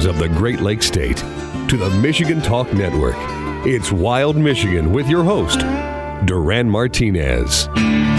of the Great Lakes State to the Michigan Talk Network. It's Wild Michigan with your host, Duran Martinez.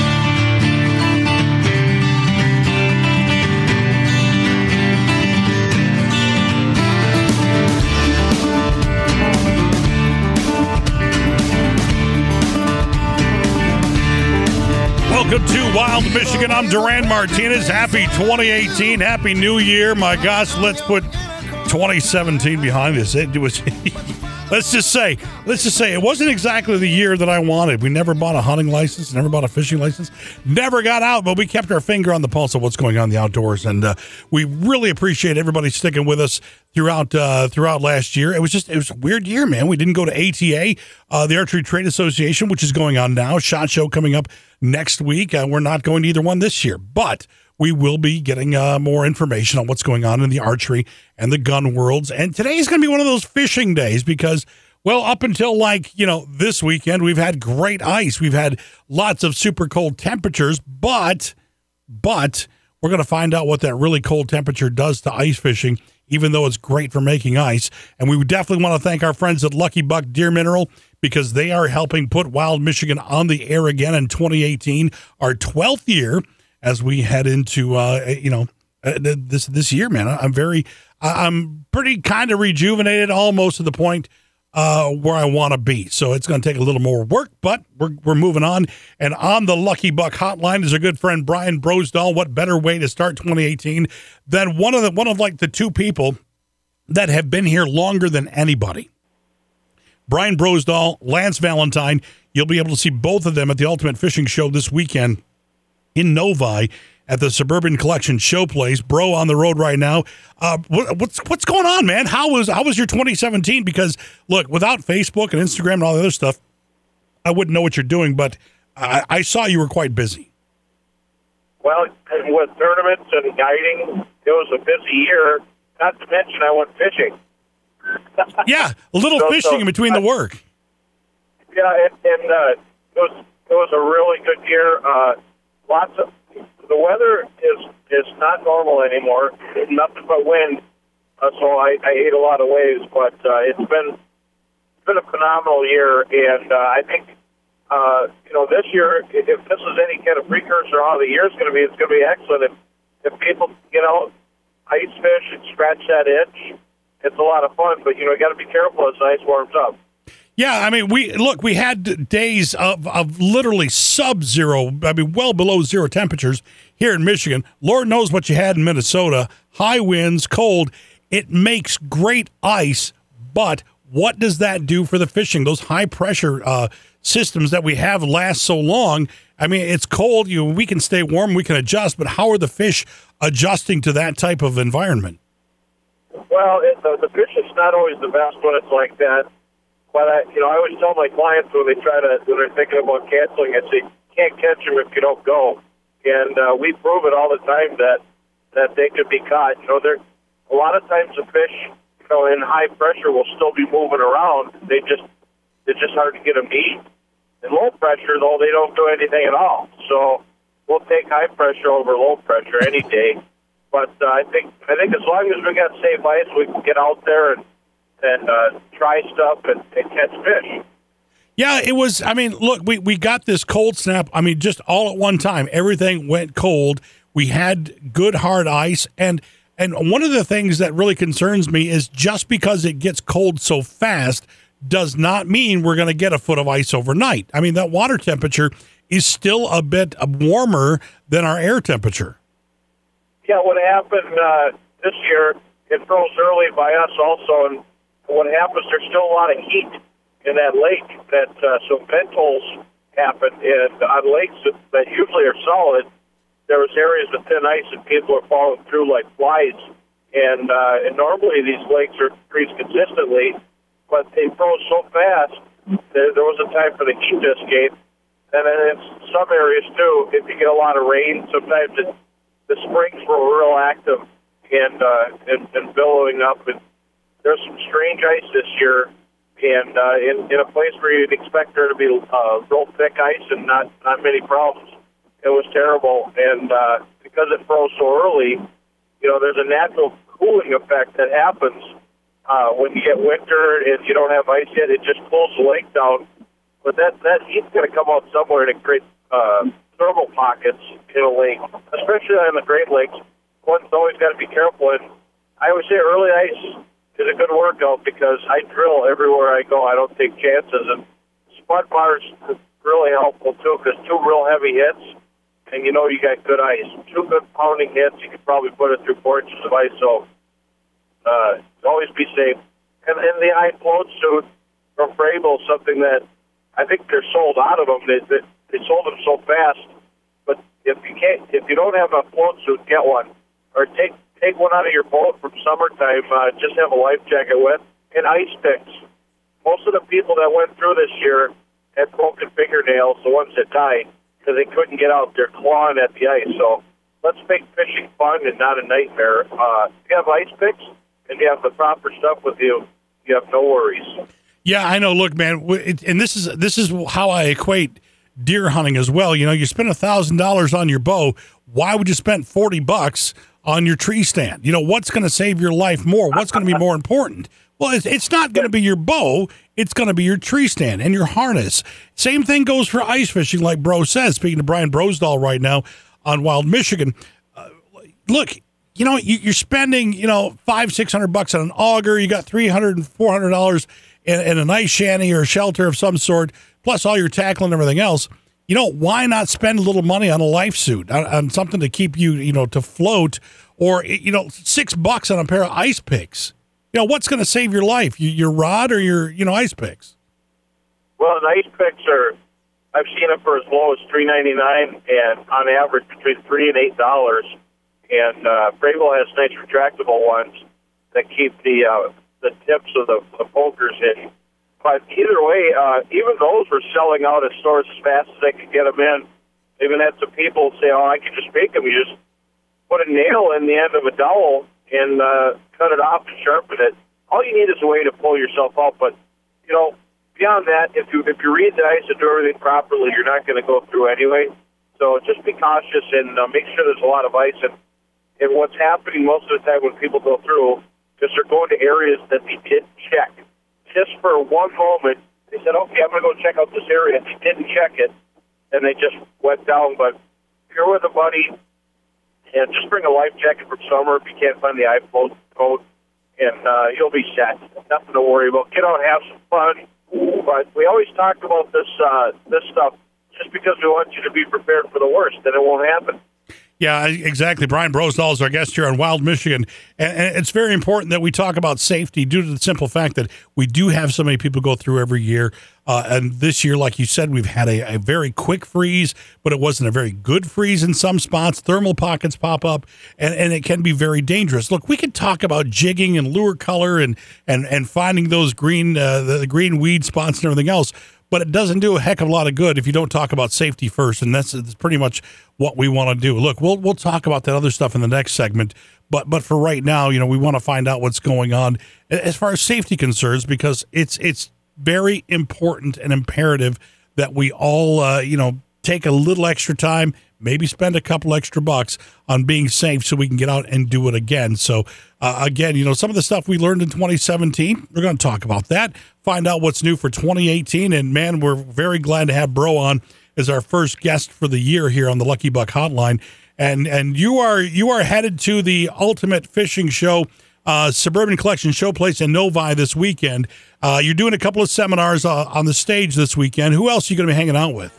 Welcome to Wild Michigan. I'm Duran Martinez. Happy 2018. Happy New Year. My gosh, let's put 2017 behind us. It was, let's just say it wasn't exactly the year that I wanted. We never bought a hunting license, never bought a fishing license, never got out, but we kept our finger on the pulse of what's going on in the outdoors. And we really appreciate everybody sticking with us throughout last year. It was a weird year, man. We didn't go to ATA, the Archery Trade Association, which is going on now. SHOT Show coming up next week. We're not going to either one this year, but we will be getting more information on what's going on in the archery and the gun worlds. And today is going to be one of those fishing days because, well, up until this weekend, we've had great ice. We've had lots of super cold temperatures, but we're going to find out what that really cold temperature does to ice fishing, even though it's great for making ice. And we would definitely want to thank our friends at Lucky Buck Deer Mineral because they are helping put Wild Michigan on the air again in 2018, our 12th year as we head into, this year, man. I'm pretty kind of rejuvenated, almost to the point where I want to be. So it's going to take a little more work, but we're moving on. And on the Lucky Buck hotline is our good friend Brian Brosdahl. What better way to start 2018 than one of the two people that have been here longer than anybody? Brian Brosdahl, Lance Valentine. You'll be able to see both of them at the Ultimate Fishing Show this weekend in Novi at the Suburban Collection Showplace. Bro on the road right now. What's going on, man? How was your 2017? Because look, without Facebook and Instagram and all the other stuff, I wouldn't know what you're doing. But I saw you were quite busy. Well, with tournaments and guiding, it was a busy year. Not to mention, I went fishing. Yeah, a little fishing in between the work. Yeah, and it was a really good year. The weather is not normal anymore. Nothing but wind. So I ate a lot of waves, but it's been a phenomenal year, and I think this year, if this is any kind of precursor on how the year's going to be, it's going to be excellent. If people get out, ice fish, and scratch that itch, it's a lot of fun. But you got to be careful as the ice warms up. Yeah, I mean, we had days of literally sub-zero, well below zero temperatures here in Michigan. Lord knows what you had in Minnesota. High winds, cold. It makes great ice, but what does that do for the fishing? Those high-pressure systems that we have last so long. I mean, it's cold. We can stay warm. We can adjust, but how are the fish adjusting to that type of environment? Well, the fish is not always the best when it's like that. But I always tell my clients when they're thinking about canceling, I say, you can't catch them if you don't go. And we prove it all the time that they could be caught. A lot of times the fish, in high pressure will still be moving around. It's just hard to get them to eat. In low pressure, though, they don't do anything at all. So we'll take high pressure over low pressure any day. But I think as long as we got safe ice, we can get out there and try stuff and catch fish. Yeah, it was, look, we got this cold snap, just all at one time. Everything went cold. We had good hard ice. And one of the things that really concerns me is just because it gets cold so fast does not mean we're going to get a foot of ice overnight. That water temperature is still a bit warmer than our air temperature. Yeah, what happened this year, it froze early by us also, and what happens, there's still a lot of heat in that lake, so vent holes happen, and on lakes that usually are solid, there was areas of thin ice and people are falling through like flies, and normally these lakes are freeze consistently, but they froze so fast, there was a time for the heat to escape, and then in some areas too, if you get a lot of rain, sometimes the springs were real active and billowing up, and there's some strange ice this year, and in a place where you'd expect there to be real thick ice and not many problems. It was terrible, and because it froze so early, there's a natural cooling effect that happens when you get winter and you don't have ice yet, it just cools the lake down. But that heat's going to come out somewhere to create thermal pockets in a lake, especially on the Great Lakes. One's always got to be careful. And I would say early ice is a good workout because I drill everywhere I go. I don't take chances. And spud bars is really helpful, too, because 2 real heavy hits, and you know you got good ice. 2 good pounding hits, you could probably put it through 4 inches of ice. So always be safe. And the iFloat suit from Frabill is something that I think they're sold out of them. They sold them so fast. But if you don't have a float suit, get one. Or take one out of your boat from summertime. Just have a life jacket with. And ice picks. Most of the people that went through this year had broken fingernails, the ones that died, because they couldn't get out. They're clawing at the ice. So let's make fishing fun and not a nightmare. If you have ice picks and you have the proper stuff with you, you have no worries. Yeah, I know. Look, man, and this is how I equate deer hunting as well. You know, you spend $1,000 on your bow. Why would you spend $40 on your tree stand? You know, what's going to save your life more? What's going to be more important? Well, it's not going to be your bow. It's going to be your tree stand and your harness. Same thing goes for ice fishing, like Bro says. Speaking to Brian Brosdahl right now on Wild Michigan. Look, you know, you're spending, $500-600 on an auger. You got $300 and $400 in an ice shanty or a shelter of some sort, plus all your tackle and everything else. You know, why not spend a little money on a life suit, on something to keep you, to float, or, $6 on a pair of ice picks? You know, what's going to save your life? Your rod or your, ice picks? Well, the ice picks I've seen it for as low as $3.99 and on average between $3 and $8. And Frabill has nice retractable ones that keep the tips of the pokers in. But either way, even those were selling out at stores as fast as they could get them in. Even had some people say, I can just make them. You just put a nail in the end of a dowel and cut it off and sharpen it. All you need is a way to pull yourself out. But, beyond that, if you read the ice and do everything properly, you're not going to go through anyway. So just be cautious and make sure there's a lot of ice. And what's happening most of the time when people go through is they're going to areas that they didn't check. Just for one moment, they said, okay, I'm going to go check out this area. They didn't check it, and they just went down. But if you're with a buddy, and just bring a life jacket from summer if you can't find the iFloat coat, and you'll be set. Nothing to worry about. Get out and have some fun. But we always talk about this stuff just because we want you to be prepared for the worst, and it won't happen. Yeah, exactly. Brian Brosdahl is our guest here on Wild Michigan. And it's very important that we talk about safety due to the simple fact that we do have so many people go through every year. And this year, like you said, we've had a very quick freeze, but it wasn't a very good freeze in some spots. Thermal pockets pop up, and it can be very dangerous. Look, we could talk about jigging and lure color and finding those green the green weed spots and everything else. But it doesn't do a heck of a lot of good if you don't talk about safety first, and that's pretty much what we want to do. Look, we'll talk about that other stuff in the next segment, but for right now, we want to find out what's going on as far as safety concerns, because it's very important and imperative that we all take a little extra time, maybe spend a couple extra bucks on being safe so we can get out and do it again. So, again, some of the stuff we learned in 2017, we're going to talk about that, find out what's new for 2018. And, man, we're very glad to have Bro on as our first guest for the year here on the Lucky Buck Hotline. And you are headed to the Ultimate Fishing Show, Suburban Collection Showplace in Novi this weekend. You're doing a couple of seminars on the stage this weekend. Who else are you going to be hanging out with?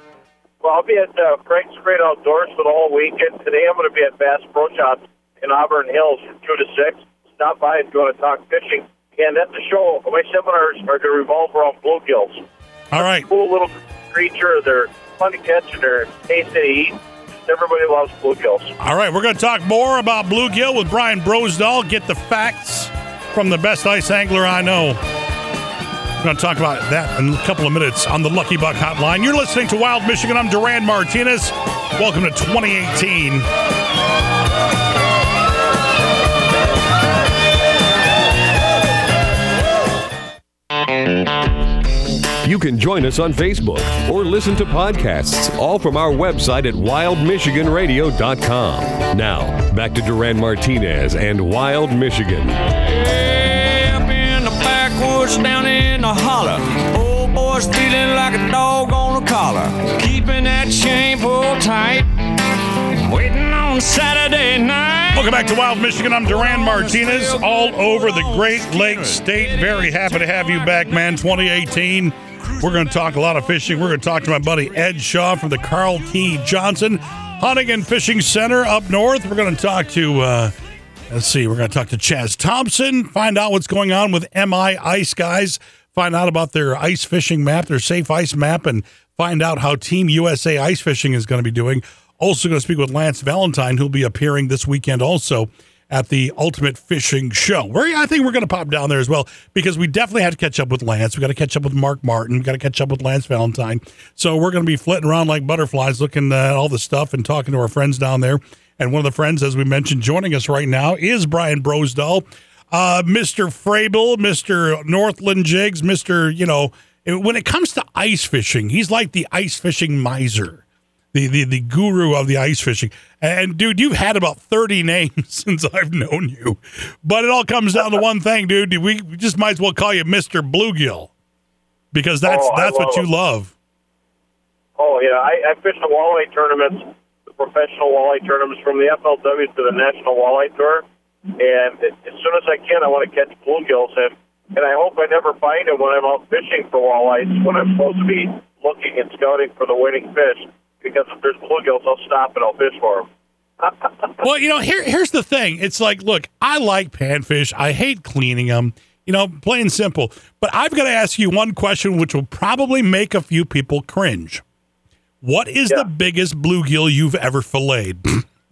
Well, I'll be at Frank's Great Outdoors for the whole weekend. Today I'm going to be at Bass Pro Shops in Auburn Hills from 2 to 6. Stop by if you want to talk fishing. And at the show, my seminars are going to revolve around bluegills. All right. Cool little creature. They're fun to catch and they're tasty to eat. Everybody loves bluegills. All right, we're going to talk more about bluegill with Brian Brosdahl. Get the facts from the best ice angler I know. We're going to talk about that in a couple of minutes on the Lucky Buck Hotline. You're listening to Wild Michigan. I'm Duran Martinez. Welcome to 2018. You can join us on Facebook or listen to podcasts, all from our website at wildmichiganradio.com. Now, back to Duran Martinez and Wild Michigan. Yeah, perched down in the holler. Old boy's feeling like a dog on a collar. Keeping that chain pulled tight. Waiting on Saturday night. Welcome back to Wild Michigan. I'm Duran Martinez, all over the Great Lakes State. Very happy to have you back, man. 2018. We're going to talk a lot of fishing. We're going to talk to my buddy Ed Shaw from the Carl T. Johnson Hunting and Fishing Center up north. We're going to talk to, we're going to talk to Chaz Thompson, find out what's going on with MI Ice Guys, find out about their ice fishing map, their safe ice map, and find out how Team USA Ice Fishing is going to be doing. Also going to speak with Lance Valentine, who'll be appearing this weekend also at the Ultimate Fishing Show. I think we're going to pop down there as well, because we definitely have to catch up with Lance. We got to catch up with Mark Martin. We got to catch up with Lance Valentine. So we're going to be flitting around like butterflies, looking at all the stuff and talking to our friends down there. And one of the friends, as we mentioned, joining us right now is Brian Brosdahl, Mr. Frabel, Mr. Northland Jigs, Mr. When it comes to ice fishing, he's like the ice fishing miser. The guru of the ice fishing. And, dude, you've had about 30 names since I've known you. But it all comes down to one thing, dude. We just might as well call you Mr. Bluegill, because that's what you love. Oh, yeah. I fish the walleye tournaments, the professional walleye tournaments, from the FLW to the National Walleye Tour. And as soon as I can, I want to catch bluegills. And I hope I never find them when I'm out fishing for walleyes, when I'm supposed to be looking and scouting for the winning fish. Because if there's bluegills, I'll stop and I'll fish for them. Well, here's the thing. It's like, look, I like panfish. I hate cleaning them, plain and simple. But I've got to ask you one question, which will probably make a few people cringe. What is the biggest bluegill you've ever filleted?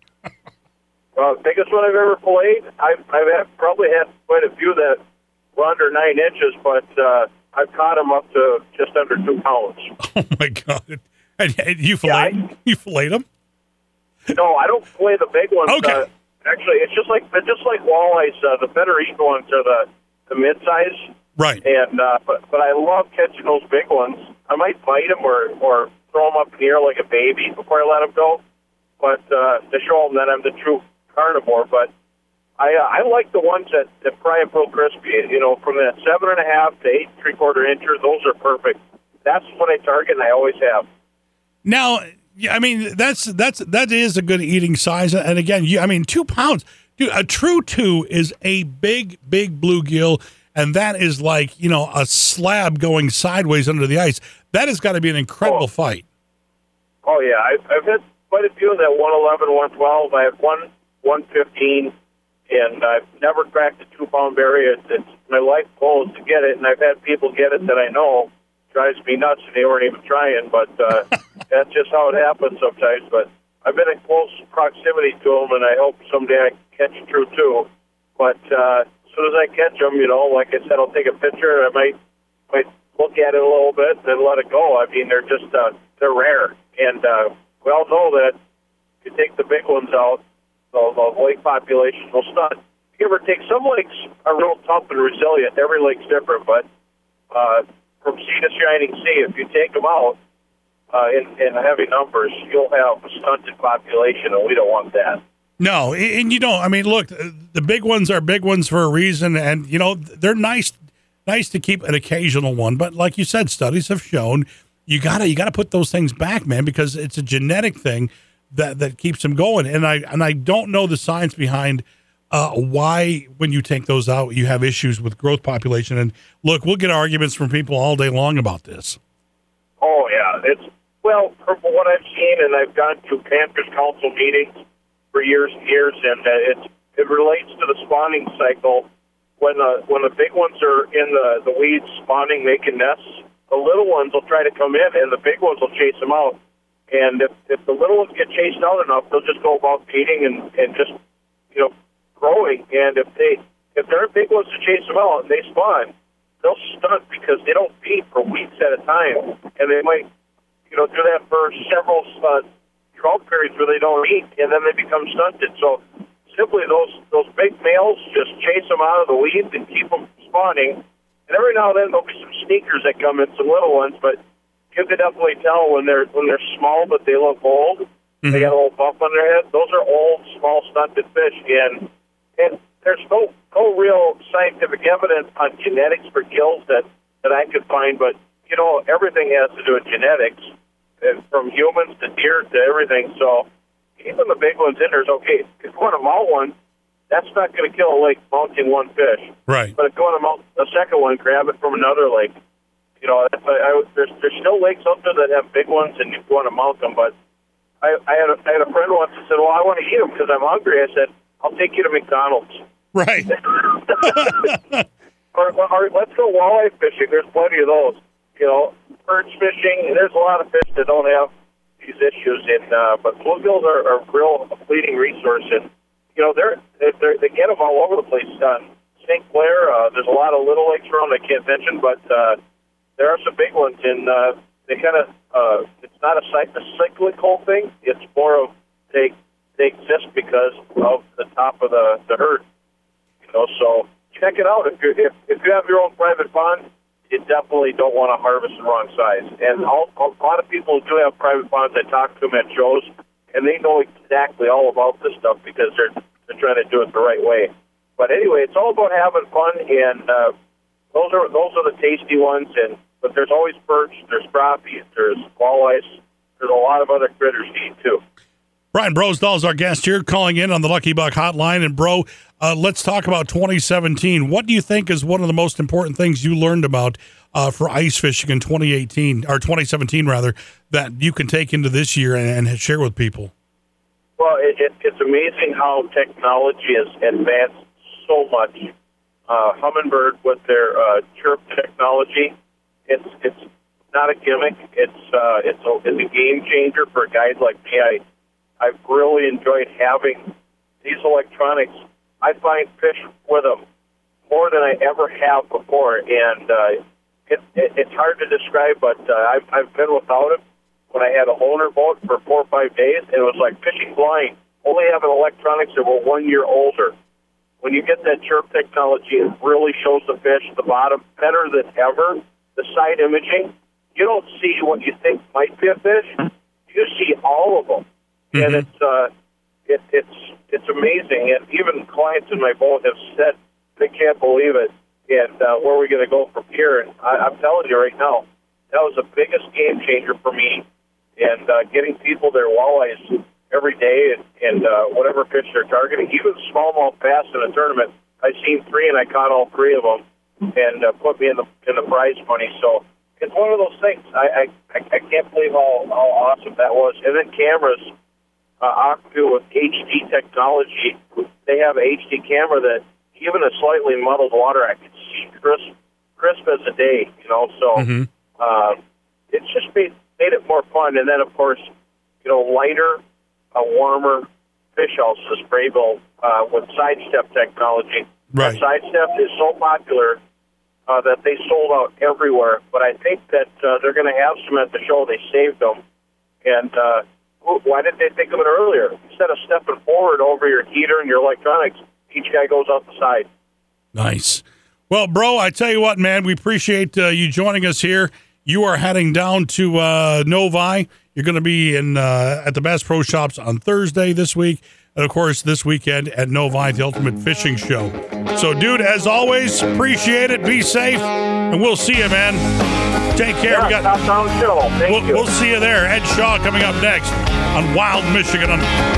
Well, the biggest one I've ever filleted, I've probably had quite a few that were under 9 inches, but I've caught them up to just under 2 pounds. Oh, my God. And you fillet them? No, I don't fillet the big ones. Okay. Actually, it's just like walleyes. The better eaten ones are the mid-size. Right. And but I love catching those big ones. I might bite them or throw them up in the air like a baby before I let them go. But to show them that I'm the true carnivore. But I like the ones that fry up real crispy. From that 7.5 to 8 3/4 inches. Those are perfect. That's what I target, and I always have. Now, I mean, that is a good eating size. And again, 2 pounds, dude, a true 2 is a big, big bluegill. And that is like, a slab going sideways under the ice. That has got to be an incredible fight. Oh, yeah. I've had quite a few of that 111, 112. I have 115, and I've never cracked the 2-pound barrier. It's my life goal is to get it, and I've had people get it that I know. Drives me nuts, and they weren't even trying, but that's just how it happens sometimes. But I've been in close proximity to them, and I hope someday I can catch a true 2. But as soon as I catch them, like I said, I'll take a picture. I might look at it a little bit and then let it go. I mean, they're just they're rare, and we all know that if you take the big ones out, the lake population will stunt. Give or take, some lakes are real tough and resilient. Every lake's different, but from sea to shining sea, if you take them out in heavy numbers, you'll have a stunted population, and we don't want that. No, and you don't. I mean, look, the big ones are big ones for a reason, and they're nice to keep an occasional one. But like you said, studies have shown you gotta put those things back, man, because it's a genetic thing that keeps them going. And I don't know the science behind why, when you take those out, you have issues with growth population. And look, we'll get arguments from people all day long about this. Oh, yeah. From what I've seen, and I've gone to Panfish Council meetings for years and years, and it relates to the spawning cycle. When the big ones are in the weeds spawning, making nests, the little ones will try to come in, and the big ones will chase them out. And if the little ones get chased out enough, they'll just go about feeding and just, growing. And if there are big ones to chase them out and they spawn, they'll stunt because they don't feed for weeks at a time. And they might, do that for several drought periods where they don't eat, and then they become stunted. So simply those big males just chase them out of the weeds and keep them spawning. And every now and then there'll be some sneakers that come in, some little ones, but you can definitely tell when they're small, but they look old. Mm-hmm. They got a little bump on their head. Those are old, small, stunted fish. And there's no real scientific evidence on genetics for gills that I could find, but, everything has to do with genetics, and from humans to deer to everything. So even the big ones in there's okay. If you want to mount one, that's not going to kill a lake mounting one fish. Right. But if you want to mount a second one, grab it from another lake. There's still lakes out there that have big ones, and you want to mount them. But I had a friend once who said, "Well, I want to eat them because I'm hungry." I said, "I'll take you to McDonald's." Right. or let's go walleye fishing. There's plenty of those. Perch fishing. There's a lot of fish that don't have these issues, but bluegills are a real fleeting resource, and they get them all over the place. St. Clair, there's a lot of little lakes around I can't mention, but there are some big ones, and they kind of it's not a cyclical thing. It's more of they exist because of the top of the herd. So check it out. If you have your own private pond, you definitely don't want to harvest the wrong size. And a lot of people who do have private ponds, I talk to them at shows, and they know exactly all about this stuff because they're trying to do it the right way. But anyway, it's all about having fun, and those are the tasty ones. But there's always perch, there's crappie, there's walleyes, there's a lot of other critters to eat too. Brian Brosdahl is our guest here, calling in on the Lucky Buck Hotline. And, bro, let's talk about 2017. What do you think is one of the most important things you learned about for ice fishing in 2017, that you can take into this year and share with people? Well, it's amazing how technology has advanced so much. Humminbird with their chirp technology, it's not a gimmick. It's a game changer for a guy like me. I've really enjoyed having these electronics. I find fish with them more than I ever have before, and it's hard to describe, but I've been without it when I had a loaner boat for 4 or 5 days, and it was like fishing blind, only having electronics that were 1 year older. When you get that chirp technology, it really shows the fish, the bottom, better than ever. The side imaging, you don't see what you think might be a fish. You see all of them. And it's amazing, and even clients in my boat have said they can't believe it, and where are we going to go from here? And I'm telling you right now, that was the biggest game changer for me, and getting people their walleyes every day and whatever fish they're targeting, even smallmouth bass in a tournament. I seen 3 and I caught all 3 of them, and put me in the prize money. So it's one of those things. I can't believe how awesome that was. And then cameras. Octu with HD technology, they have an HD camera that even a slightly muddled water, I can see crisp as a day, so it's just made it more fun. And then, of course, lighter, warmer fish houses, Brayville, with sidestep technology. Right. Sidestep is so popular that they sold out everywhere, but I think that they're going to have some at the show. They saved them, and why didn't they think of it earlier? Instead of stepping forward over your heater and your electronics, each guy goes out the side. Nice. Well, bro, I tell you what, man, we appreciate you joining us here. You are heading down to Novi. You're going to be at the Bass Pro Shops on Thursday this week. And, of course, this weekend at Novi, the Ultimate Fishing Show. So, dude, as always, appreciate it. Be safe, and we'll see you, man. Take care. Yeah, top down show. Thank you. We'll see you there. Ed Shaw coming up next on Wild Michigan.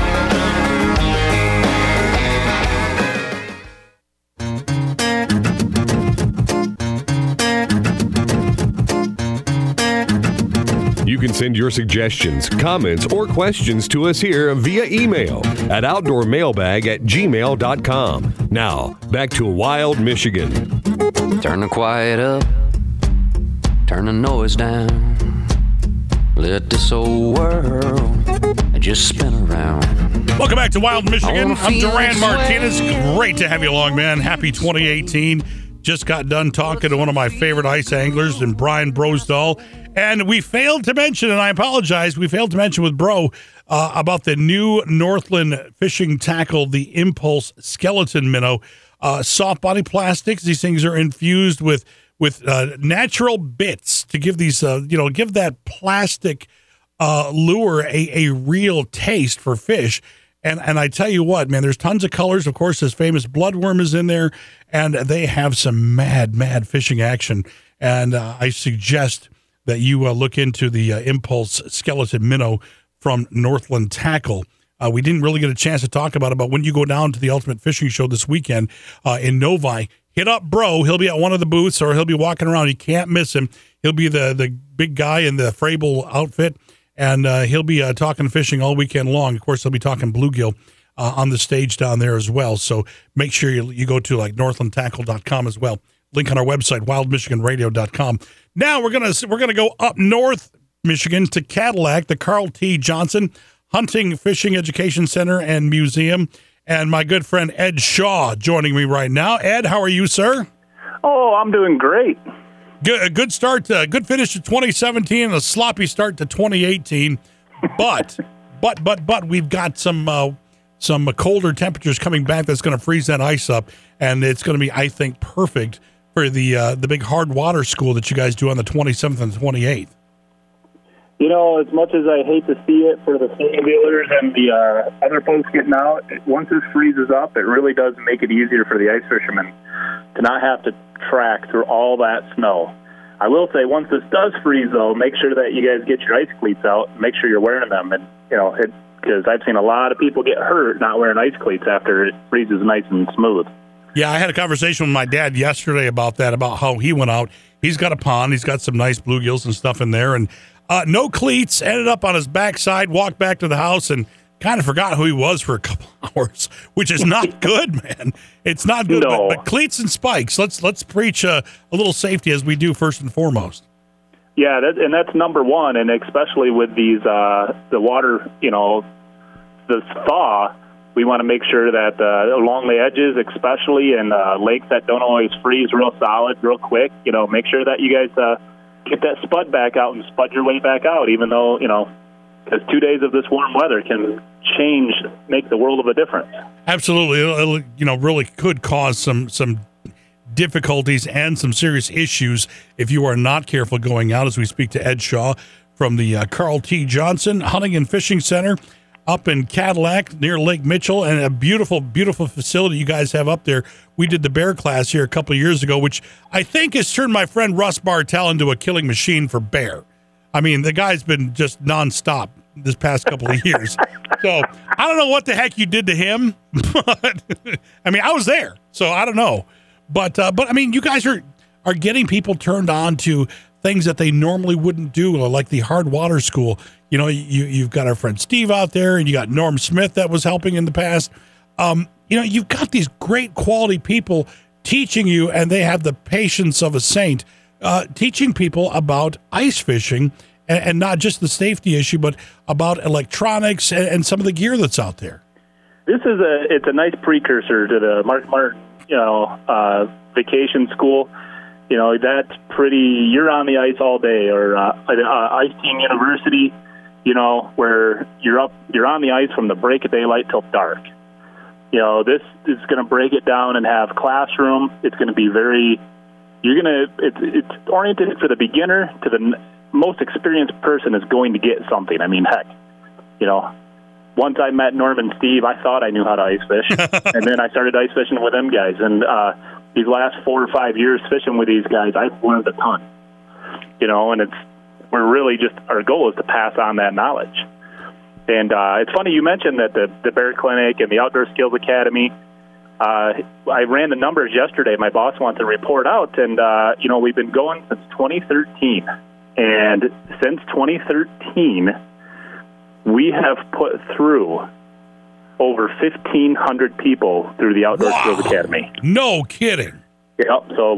You can send your suggestions, comments, or questions to us here via email at outdoormailbag@gmail.com. Now, back to Wild Michigan. Turn the quiet up, turn the noise down. Let this old world just spin around. Welcome back to Wild Michigan. I'm Duran Martinez. Great to have you along, man. Happy 2018. Just got done talking to one of my favorite ice anglers, and Brian Brosdahl. And we failed to mention, and I apologize, we failed to mention with Bro about the new Northland fishing tackle, the Impulse Skeleton Minnow. Soft body plastics. These things are infused with natural bits to give these, give that plastic lure a real taste for fish. And I tell you what, man, there's tons of colors. Of course, this famous bloodworm is in there, and they have some mad fishing action. And I suggest that you look into the Impulse Skeleton Minnow from Northland Tackle. We didn't really get a chance to talk about it, but when you go down to the Ultimate Fishing Show this weekend in Novi, hit up Bro. He'll be at one of the booths, or he'll be walking around. You can't miss him. He'll be the big guy in the Frable outfit, and he'll be talking fishing all weekend long. Of course, he'll be talking bluegill on the stage down there as well. So make sure you go to like northlandtackle.com as well. Link on our website, wildmichiganradio.com. Now we're gonna go up north Michigan to Cadillac, the Carl T. Johnson Hunting Fishing Education Center and Museum, and my good friend Ed Shaw joining me right now. Ed, how are you, sir? Oh, I'm doing great. Good start, good finish to 2017 and a sloppy start to 2018. But we've got some colder temperatures coming back that's going to freeze that ice up, and it's going to be, I think, perfect for the big hard water school that you guys do on the 27th and 28th. You know, as much as I hate to see it for the snowmobilers and the other folks getting out, once this freezes up, it really does make it easier for the ice fishermen to not have to track through all that snow. I will say, once this does freeze, though, make sure that you guys get your ice cleats out and make sure you're wearing them. And, you know, because I've seen a lot of people get hurt not wearing ice cleats after it freezes nice and smooth. Yeah, I had a conversation with my dad yesterday about that, about how he went out. He's got a pond. He's got some nice bluegills and stuff in there, and no cleats, ended up on his backside, walked back to the house, and kind of forgot who he was for a couple hours, which is not good, man. It's not good. No. But cleats and spikes. Let's preach a little safety as we do first and foremost. Yeah, that's number one, and especially with these the water, you know, the thaw. We want to make sure that along the edges, especially in lakes that don't always freeze real solid, real quick, you know, make sure that you guys get that spud back out and spud your way back out, even though, you know, because 2 days of this warm weather can make the world of a difference. Absolutely. It'll, you know, really could cause some difficulties and some serious issues if you are not careful going out, as we speak to Ed Shaw from the Carl T. Johnson Hunting and Fishing Center up in Cadillac near Lake Mitchell, and a beautiful, beautiful facility you guys have up there. We did the bear class here a couple of years ago, which I think has turned my friend Russ Bartell into a killing machine for bear. I mean, the guy's been just nonstop this past couple of years. So I don't know what the heck you did to him, but I mean, I was there, so I don't know. But I mean, you guys are getting people turned on to things that they normally wouldn't do, like the hard water school. You know, you've got our friend Steve out there, and you got Norm Smith that was helping in the past. You know, you've got these great quality people teaching you, and they have the patience of a saint, teaching people about ice fishing, and not just the safety issue, but about electronics and some of the gear that's out there. It's a nice precursor to the Mark Martin, you know, vacation school. You know, that's pretty, you're on the ice all day, or Ice Team University, you know, where you're on the ice from the break of daylight till dark. You know, this is going to break it down and have classroom. It's going to be it's oriented for the beginner to the most experienced person is going to get something. I mean, heck, you know, once I met Norm and Steve, I thought I knew how to ice fish, and then I started ice fishing with them guys, and these last 4 or 5 years fishing with these guys, I've learned a ton, you know, and we're really just, our goal is to pass on that knowledge. And it's funny you mentioned that the Bear Clinic and the Outdoor Skills Academy, I ran the numbers yesterday. My boss wants to report out, and, you know, we've been going since 2013. And since 2013, we have put through over 1,500 people through the Outdoor Skills Academy. No kidding. Yep. So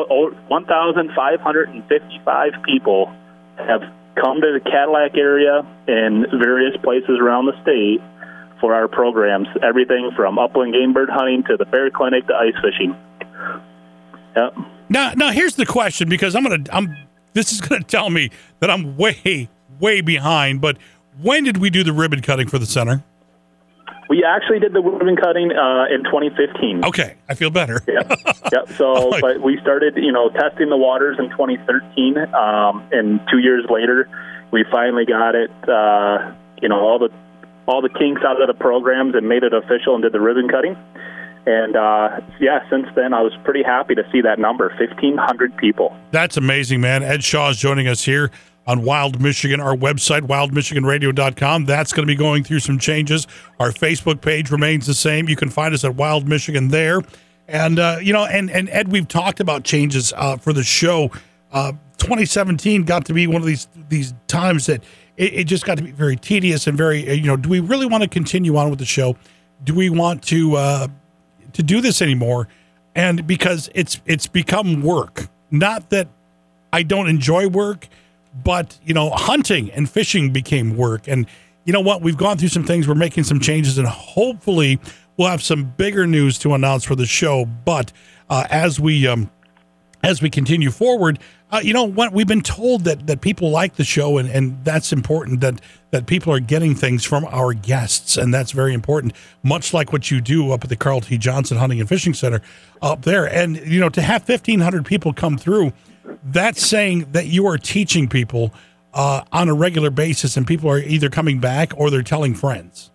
1,555 people have come to the Cadillac area and various places around the state for our programs. Everything from upland game bird hunting to the bear clinic to ice fishing. Yep. Now here's the question, because this is gonna tell me that I'm way behind. But when did we do the ribbon cutting for the center? We actually did the ribbon cutting in 2015. Okay, I feel better. Yep. So, but we started, you know, testing the waters in 2013, and 2 years later, we finally got it. You know, all all the kinks out of the programs and made it official and did the ribbon cutting. And, since then, I was pretty happy to see that number, 1,500 people. That's amazing, man. Ed Shaw is joining us here on Wild Michigan, our website, wildmichiganradio.com. That's going to be going through some changes. Our Facebook page remains the same. You can find us at Wild Michigan there. And, and Ed, we've talked about changes for the show. 2017 got to be one of these times that it just got to be very tedious and very, do we really want to continue on with the show? Do we want to do this anymore? And because it's become work. Not that I don't enjoy work, but, hunting and fishing became work. And you know what? We've gone through some things. We're making some changes, and hopefully we'll have some bigger news to announce for the show. But as we continue forward, what we've been told that people like the show, and that's important, that people are getting things from our guests, and that's very important, much like what you do up at the Carl T. Johnson Hunting and Fishing Center up there. And, to have 1,500 people come through, that's saying that you are teaching people on a regular basis, and people are either coming back or they're telling friends.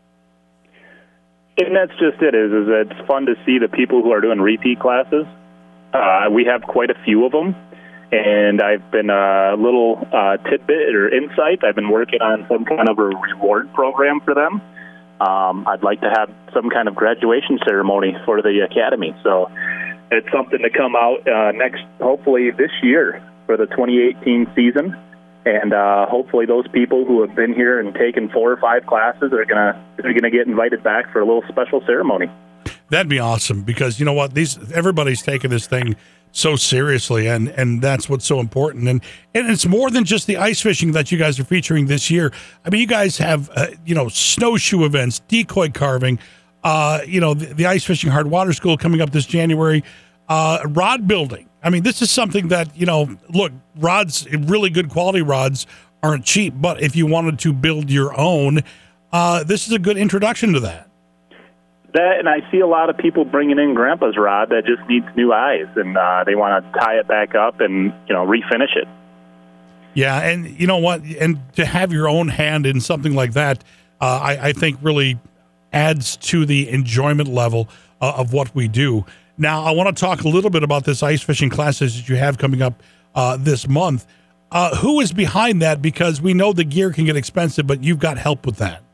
And that's just it, is it's fun to see the people who are doing repeat classes. We have quite a few of them. And I've been a little tidbit or insight. I've been working on some kind of a reward program for them. I'd like to have some kind of graduation ceremony for the academy. So it's something to come out hopefully this year for the 2018 season. And hopefully those people who have been here and taken 4 or 5 classes are gonna get invited back for a little special ceremony. That'd be awesome, because you know what, everybody's taking this thing so seriously, and that's what's so important. And it's more than just the ice fishing that you guys are featuring this year. I mean, you guys have snowshoe events, decoy carving, the ice fishing hard water school coming up this January, rod building. I mean, this is something that, look, rods, really good quality rods aren't cheap, but if you wanted to build your own, this is a good introduction to that. That, and I see a lot of people bringing in Grandpa's rod that just needs new eyes, and they want to tie it back up and, refinish it. Yeah, and you know what? And to have your own hand in something like that, I think really adds to the enjoyment level of what we do. Now, I want to talk a little bit about this ice fishing classes that you have coming up this month. Who is behind that? Because we know the gear can get expensive, but you've got help with that.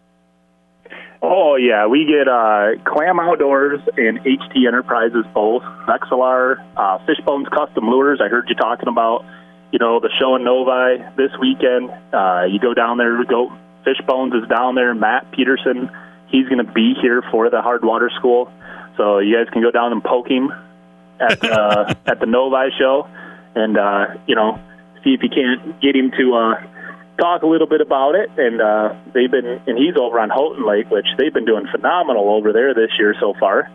Oh, yeah. We get Clam Outdoors and HT Enterprises both. Vexilar, Fishbones Custom Lures. I heard you talking about, the show in Novi this weekend. You go down there, Fishbones is down there. Matt Peterson, he's going to be here for the hard water school. So you guys can go down and poke him at the Novi show and, see if you can't get him to talk a little bit about it. And he's over on Houghton Lake, which they've been doing phenomenal over there this year so far.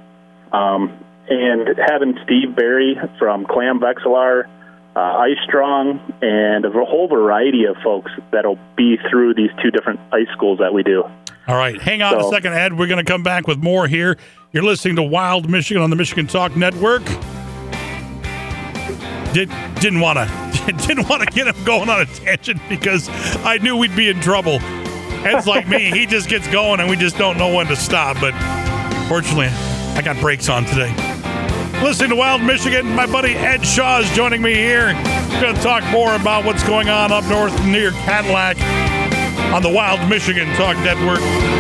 And having Steve Berry from Clam Vexilar, Ice Strong, and a whole variety of folks that'll be through these 2 different ice schools that we do. All right, hang on a second, Ed. We're going to come back with more here. You're listening to Wild Michigan on the Michigan Talk Network. Didn't want to get him going on a tangent because I knew we'd be in trouble. Ed's like me; he just gets going, and we just don't know when to stop. But fortunately, I got brakes on today. Listening to Wild Michigan, my buddy Ed Shaw is joining me here. We're going to talk more about what's going on up north near Cadillac on the Wild Michigan Talk Network.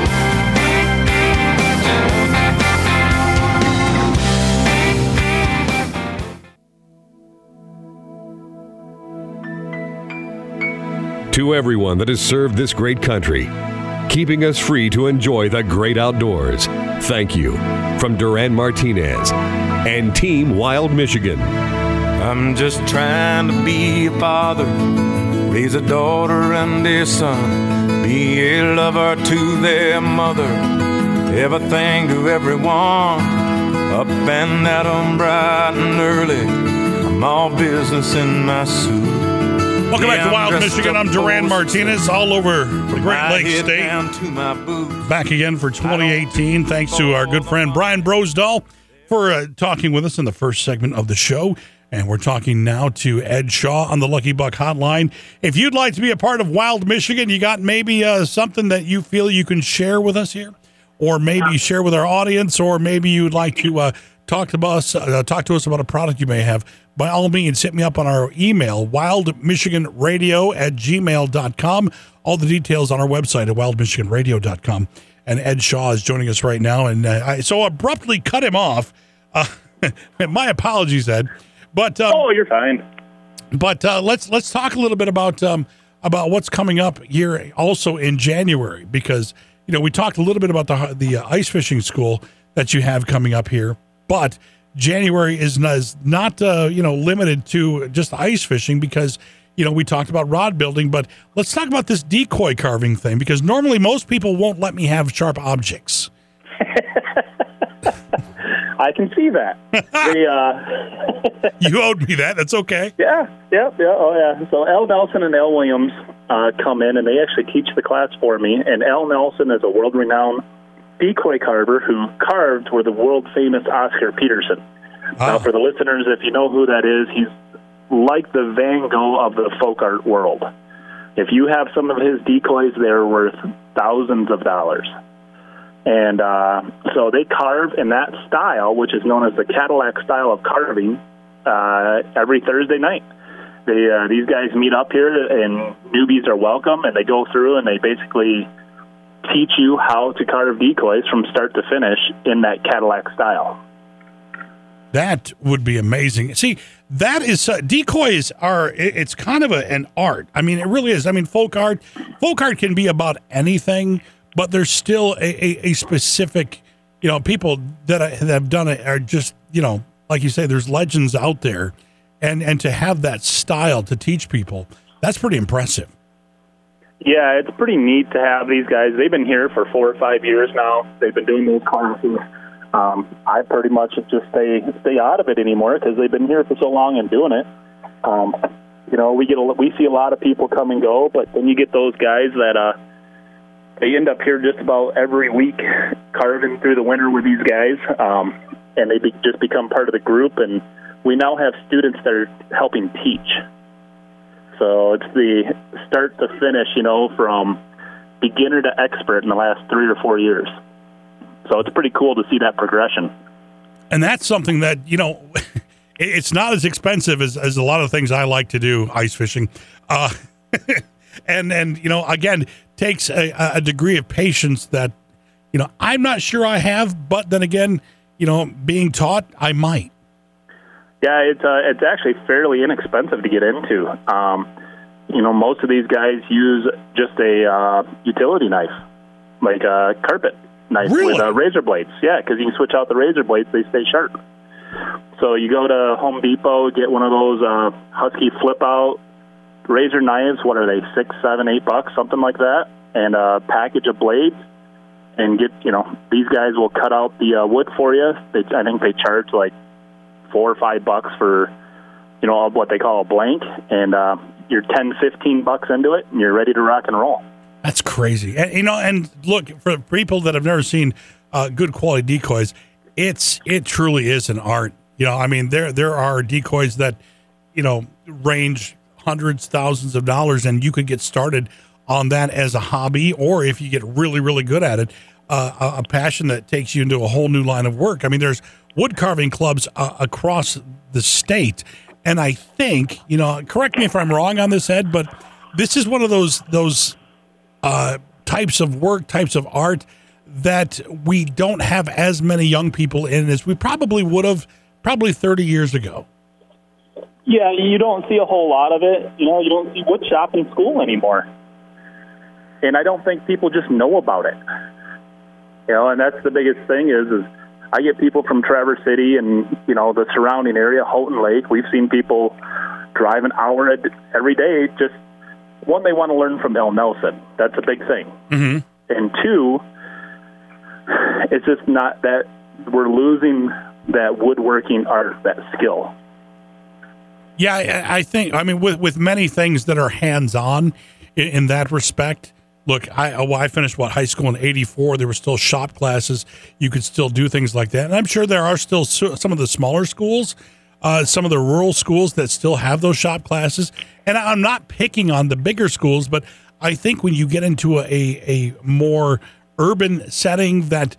To everyone that has served this great country, keeping us free to enjoy the great outdoors, thank you from Duran Martinez and Team Wild Michigan. I'm just trying to be a father, raise a daughter and a son, be a lover to their mother, everything to everyone, up and at 'em bright and early, I'm all business in my suit. Welcome back to Wild Michigan. I'm Duran Martinez, all over the Great Lakes State. Back again for 2018. Thanks to our good friend Brian Brosdahl for talking with us in the first segment of the show. And we're talking now to Ed Shaw on the Lucky Buck Hotline. If you'd like to be a part of Wild Michigan, you got maybe something that you feel you can share with us here, or maybe share with our audience, or maybe you'd like to talk to us about a product you may have, by all means, hit me up on our email, wildmichiganradio@gmail.com. All the details on our website at wildmichiganradio.com. And Ed Shaw is joining us right now, and I so abruptly cut him off. My apologies, Ed. But you're fine. But let's talk a little bit about what's coming up here also in January, because we talked a little bit about the ice fishing school that you have coming up here, but January is not limited to just ice fishing, because we talked about rod building, but let's talk about this decoy carving thing, because normally most people won't let me have sharp objects. I can see that. You owed me that. That's okay. Yeah. Oh, yeah. So Al Nelson and Al Williams come in, and they actually teach the class for me. And Al Nelson is a world-renowned decoy carver who carved for the world-famous Oscar Peterson. Now, for the listeners, if you know who that is, he's like the Van Gogh of the folk art world. If you have some of his decoys, they're worth thousands of dollars. And so they carve in that style, which is known as the Cadillac style of carving, every Thursday night. These guys meet up here, and newbies are welcome, and they go through and they basically teach you how to carve decoys from start to finish in that Cadillac style. That would be amazing. See, that is decoys are. It's kind of an art. I mean, it really is. I mean, folk art can be about anything, but there's still a specific, people that have done it are just, like you say, there's legends out there, and to have that style to teach people, that's pretty impressive. Yeah, it's pretty neat to have these guys. They've been here for 4 or 5 years now. They've been doing those classes. I pretty much just stay out of it anymore because they've been here for so long and doing it. We see a lot of people come and go, but then you get those guys that they end up here just about every week carving through the winter with these guys, and they just become part of the group. And we now have students that are helping teach. So it's the start to finish, from beginner to expert in the last 3 or 4 years. So it's pretty cool to see that progression. And that's something that, it's not as expensive as a lot of things I like to do, ice fishing. And again, takes a degree of patience that, I'm not sure I have, but then again, being taught, I might. Yeah, it's actually fairly inexpensive to get into. Most of these guys use just a utility knife, like a carpet knife with razor blades. Yeah, because you can switch out the razor blades; they stay sharp. So you go to Home Depot, get one of those Husky flip out razor knives. What are they? $6, $7, $8, something like that, and a package of blades. And get these guys will cut out the wood for you. I think they charge like $4 or $5 for what they call a blank, and you're $10-15 into it, and you're ready to rock and roll. That's crazy. And, and look, for people that have never seen good quality decoys, it truly is an art. There are decoys that, range hundreds, thousands of dollars, and you could get started on that as a hobby, or if you get really, really good at it, a passion that takes you into a whole new line of work. I mean, there's wood carving clubs across the state, and I think, correct me if I'm wrong on this, Ed, but this is one of those types of work, types of art that we don't have as many young people in as we probably would have 30 years ago. Yeah, you don't see a whole lot of it. You don't see wood shop in school anymore. And I don't think people just know about it. And that's the biggest thing is I get people from Traverse City and, the surrounding area, Houghton Lake. We've seen people drive an hour every day. Just, one, they want to learn from Al Nelson. That's a big thing. Mm-hmm. And two, it's just not that we're losing that woodworking art, that skill. Yeah, I think, with many things that are hands-on in that respect. Look, I finished high school in '84. There were still shop classes. You could still do things like that, and I'm sure there are still some of the smaller schools some of the rural schools that still have those shop classes. And I'm not picking on the bigger schools, but I think when you get into a more urban setting that,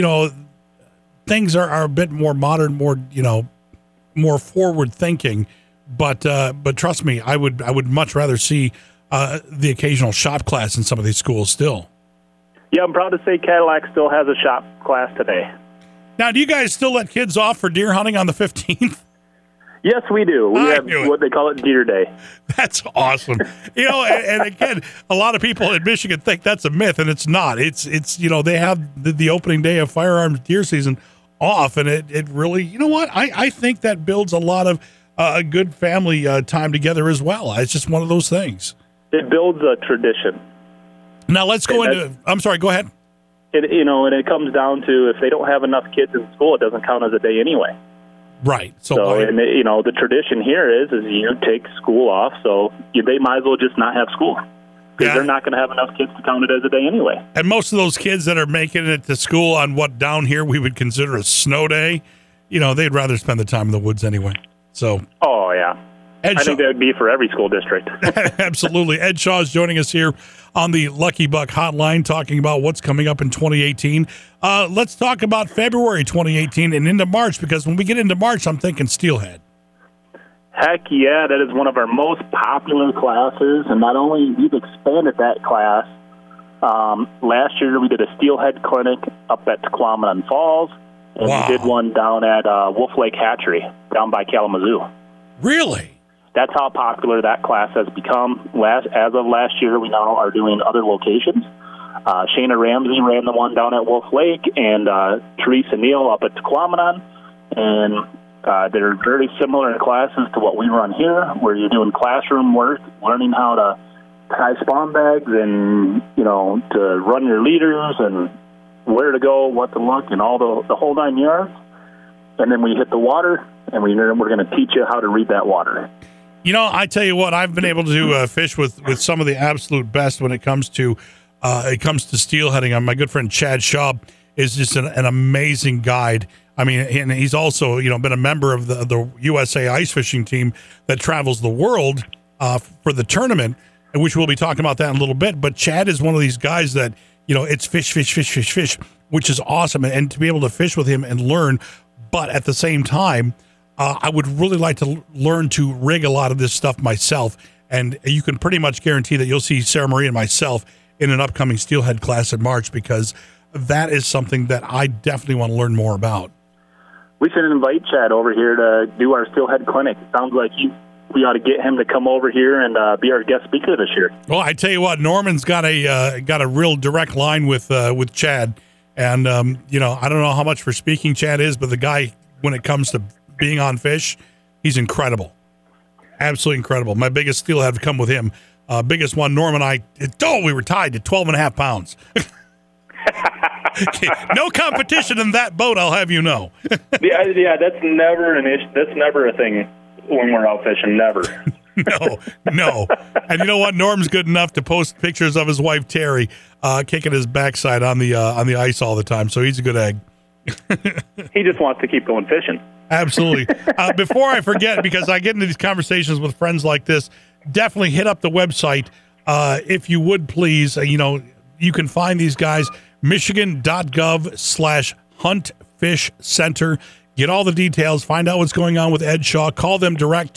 things are a bit more modern, more forward thinking. But trust me, I would much rather see the occasional shop class in some of these schools still. Yeah, I'm proud to say Cadillac still has a shop class today. Now, do you guys still let kids off for deer hunting on the 15th? Yes, we do. We have what they call it Deer Day. That's awesome. And again, a lot of people in Michigan think that's a myth, and it's not. It's they have the opening day of firearms deer season off, and it really, you know what? I think that builds a lot of a good family time together as well. It's just one of those things. It builds a tradition. Now let's go into. I'm sorry. Go ahead. And it comes down to if they don't have enough kids in school, it doesn't count as a day anyway. Right. The tradition here is you take school off, so they might as well just not have school because they're not going to have enough kids to count it as a day anyway. And most of those kids that are making it to school on what down here we would consider a snow day, they'd rather spend the time in the woods anyway. So. Oh yeah. I think that would be for every school district. Absolutely. Ed Shaw is joining us here on the Lucky Buck Hotline talking about what's coming up in 2018. Let's talk about February 2018 and into March, because when we get into March, I'm thinking steelhead. Heck yeah, that is one of our most popular classes, and not only we've expanded that class. Last year we did a steelhead clinic up at Tequamanon Falls, and we did one down at Wolf Lake Hatchery down by Kalamazoo. Really? That's how popular that class has become. As of last year, we now are doing other locations. Shayna Ramsey ran the one down at Wolf Lake, and Teresa Neal up at Tequamanon. And they're very similar in classes to what we run here, where you're doing classroom work, learning how to tie spawn bags and, to run your leaders and where to go, what to look, and all the whole 9 yards. And then we hit the water, and we're going to teach you how to read that water. I tell you what, I've been able to fish with some of the absolute best when it comes to steelheading. My good friend Chad Shaw is just an amazing guide. I mean, and he's also been a member of the USA ice fishing team that travels the world for the tournament, which we'll be talking about that in a little bit. But Chad is one of these guys that it's fish, which is awesome, and to be able to fish with him and learn. But at the same time, I would really like to learn to rig a lot of this stuff myself, and you can pretty much guarantee that you'll see Sarah Marie and myself in an upcoming steelhead class in March, because that is something that I definitely want to learn more about. We should invite Chad over here to do our steelhead clinic. It sounds like we ought to get him to come over here and be our guest speaker this year. Well, I tell you what, Norman's got a real direct line with Chad, and I don't know how much for speaking Chad is, but the guy, when it comes to being on fish, he's incredible. Absolutely incredible. My biggest steelhead have come with him. Biggest one, Norman and I, we were tied to 12.5 pounds. No competition in that boat, I'll have you know. Yeah, that's never an issue. That's never a thing when we're out fishing, never. No. And you know what? Norm's good enough to post pictures of his wife, Terry, kicking his backside on the ice all the time, so he's a good egg. He just wants to keep going fishing. Absolutely. Before I forget, because I get into these conversations with friends like this, definitely hit up the website if you would, please. You can find these guys, michigan.gov/huntfishcenter. Get all the details. Find out what's going on with Ed Shaw. Call them direct,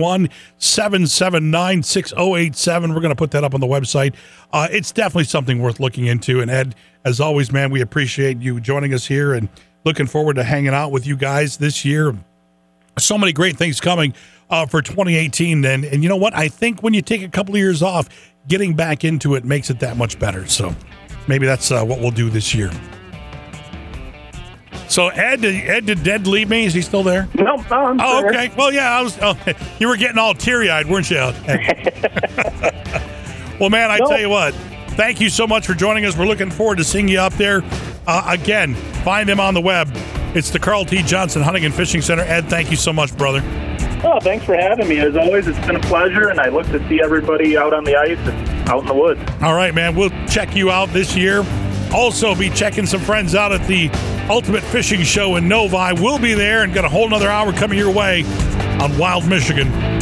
231-779-6087. We're going to put that up on the website. It's definitely something worth looking into. And Ed, as always, man, we appreciate you joining us here and looking forward to hanging out with you guys this year. So many great things coming for 2018. And you know what? I think when you take a couple of years off, getting back into it makes it that much better. So maybe that's what we'll do this year. So Ed, did Ed leave me? Is he still there? No, I'm still okay. Well, yeah, you were getting all teary-eyed, weren't you? Well, man, I tell you what, thank you so much for joining us. We're looking forward to seeing you up there. Again, find them on the web. It's the Carl T. Johnson Hunting and Fishing Center. Ed, thank you so much, brother. Oh, thanks for having me. As always, it's been a pleasure, and I look to see everybody out on the ice and out in the woods. All right, man. We'll check you out this year. Also, be checking some friends out at the Ultimate Fishing Show in Novi. We'll be there and got a whole nother hour coming your way on Wild Michigan.